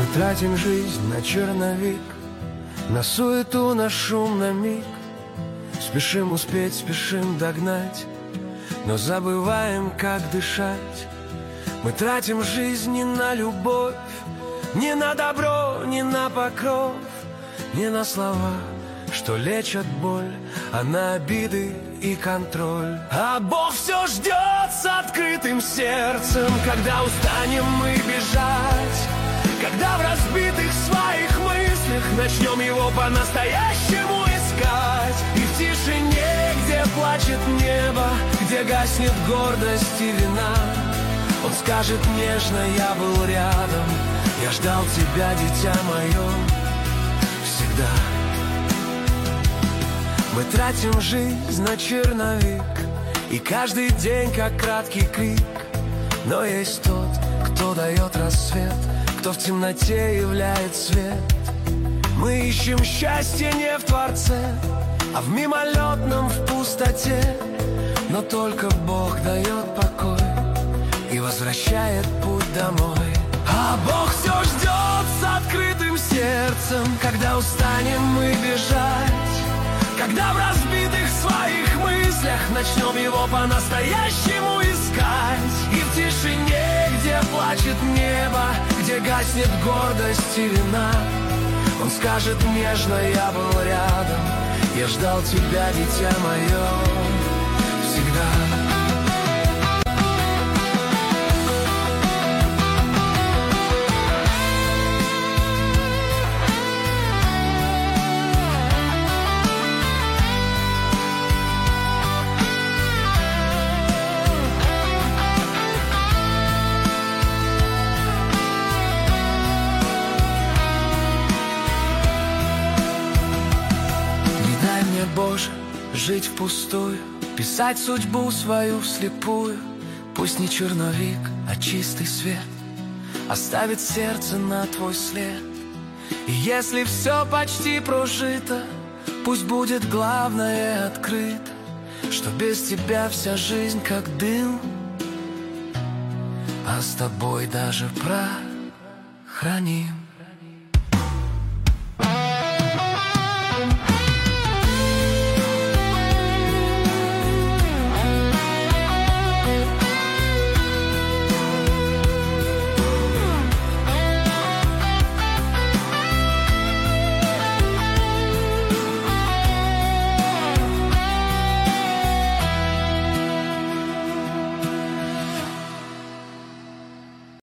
тратим жизнь на черновик, на суету, на шум, на миг. Спешим успеть, спешим догнать, но забываем, как дышать. Мы тратим жизнь не на любовь, не на добро, не на покров, не на слова, что лечат боль, а на обиды и контроль. А Бог все ждет с открытым сердцем, когда устанем мы бежать, когда в разбитых своих мыслях начнем его по-настоящему искать. И в тишине, где плачет небо, где гаснет гордость и вина, он скажет нежно: я был рядом, я ждал тебя, дитя мое, всегда. Мы тратим жизнь на черновик, и каждый день как краткий крик. Но есть тот, кто дает рассвет, кто в темноте являет свет. Мы ищем счастье не в Творце, а в мимолетном, в пустоте. Но только Бог дает покой и возвращает путь домой. А Бог все ждет с открытым сердцем, когда устанем мы бежать, когда в разбитых своих мыслях начнем его по-настоящему искать. И в тишине, где плачет небо, где гаснет гордость и вина, он скажет нежно: я был рядом, я ждал тебя, дитя мое, всегда. Боже, жить впустую, писать судьбу свою вслепую. Пусть не черновик, а чистый свет оставит сердце на твой след. И если все почти прожито, пусть будет главное открыто, что без тебя вся жизнь как дым, а с тобой даже прах храним.